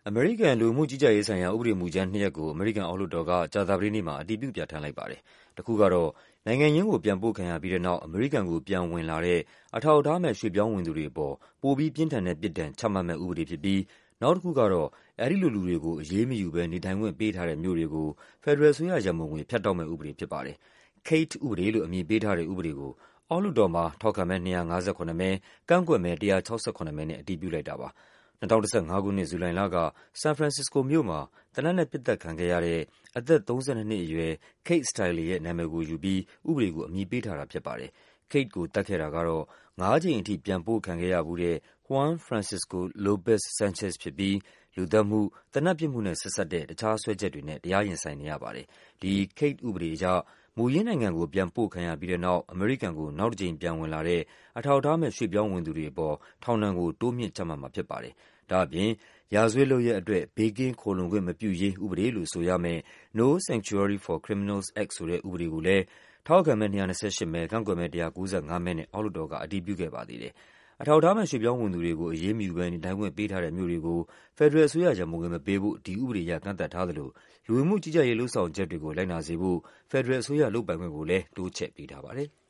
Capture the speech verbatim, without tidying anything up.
အမေရိကန်လူဝင်မှုကြီးကြပ်ရေးဆိုင်ရာဥပဒေမူကြမ်းနှစ်ရပ်ကိုအမေရိကန်အောက်လွှတ်တော်ကကြာသပတေးနေ့မှာအတည်ပြုပြဌာန်းလိုက်ပါတယ်။တခုကတော့နိုင်ငံရင်းကိုပြန်ပို့ခံရပြီးတဲ့နောက်အမေရိကန်ကိုပြန်ဝင်လာတဲ့အထောက်အထားမဲ့ရွှေ့ပြောင်းဝင်သူတွေအပေါ်ပိုပြီးပြင်းထန်တဲ့ပြစ်ဒဏ်ချမှတ်မယ့်ဥပဒေဖြစ်ပြီးနောက်တခုကတော့အဲဒီလိုလူတွေကိုအရေးမယူဘဲနေထိုင်ခွင့်ပေးထားတဲ့မြို့တွေကိုဖက်ဒရယ်အစိုးရရန်ပုံငွေဖြတ်တောက်မယ့်ဥပဒေဖြစ်ပါတယ်။ Kate ဥပဒေလို့အမည်ပေးထားတဲ့ဥပဒေကိုအောက်လွှတ်တော်မှာထောက်ခံမဲ၂၅၇မဲ၊ကန့်ကွက်မဲ၁၆၇မဲနဲ့အတည်ပြုလိုက်တာပါ။၂၀၁၅ခုနှစ်၊ ဇူလိုင်လက ဆန်ဖရန်စစ္စကိုမြို့မှာသေနတ်နဲ့ပစ်သတ်ခံခဲ့ရတဲ့အသက်၃၂နှစ်အရွယ် Kate Steinle ရဲ့နာမည်ကိုယူပြီးဥပဒေကိုအမည်ပေးထားတာဖြစ်ပါတယ်။ Kate ကိုသတ်ခဲ့တာကတော့ငါးကြိမ်ထိပြန်ပို့ခံခဲ့ရဖူးတဲ့ Juan Francisco Lopez-Sanchez ဖြစ်ပြီး လူသတ်မှု၊ သေနတ်ပစ်မှုနဲ့ဆက်စပ်တဲ့ တခြားစွဲချက်တွေနဲ့ တရားရင်ဆိုင်နေရပါတယ်။ ဒီ Kate ဥပဒေအရ မူရင်းနိုင်ငံကိုပြန်ပို့ခံရပြီးတဲ့နောက် အမေရိကန်ကိုနောက်တကြိမ်ပြန်ဝင်လာတဲ့အထောက်အထားမဲ့ရွှေ့ပြောင်းဝင်သူတွေအပေါ် ထောင်ဒဏ်ကို တိုးမြှင့်ချမှတ်မှာဖြစ်ပါတယ်။ ဒါ့အပြင် ရာဇဝတ်လုပ်ရပ်အတွက် ဘေးကင်းခိုလှုံခွင့်မပြုရေးဥပဒေလို့ဆိုရမယ့် No Sanctuary for Criminals Act ဆိုတဲ့ဥပဒေကိုလည်း ထောက်ခံမဲ၂၂၈မဲ၊ ကန့်ကွက်မဲ၁၉၅မဲနဲ့ အောက်လွှတ်တော်ကအတည်ပြုခဲ့ပါသေးတယ်။ အထောက်အထားမဲ့ရွှေ့ပြောင်းဝင်သူတွေကိုအရေးမယူဘဲနေထိုင်ခွင့်ပေးထားတဲ့မြို့တွေကို ဖက်ဒရယ်အစိုးရရန်ပုံငွေမပေးဖို့ ဒီဥပဒေအရကန့်သတ်ထားသလို လူဝင်မှုကြီးကြပ်ရေးလုပ်ဆောင်ချက်တွေကိုလိုက်နာစေဖို့ ဖက်ဒရယ်အစိုးရလုပ်ပိုင်ခွင့်ကိုလည်း တိုးချဲ့ပေးထားပါတယ်။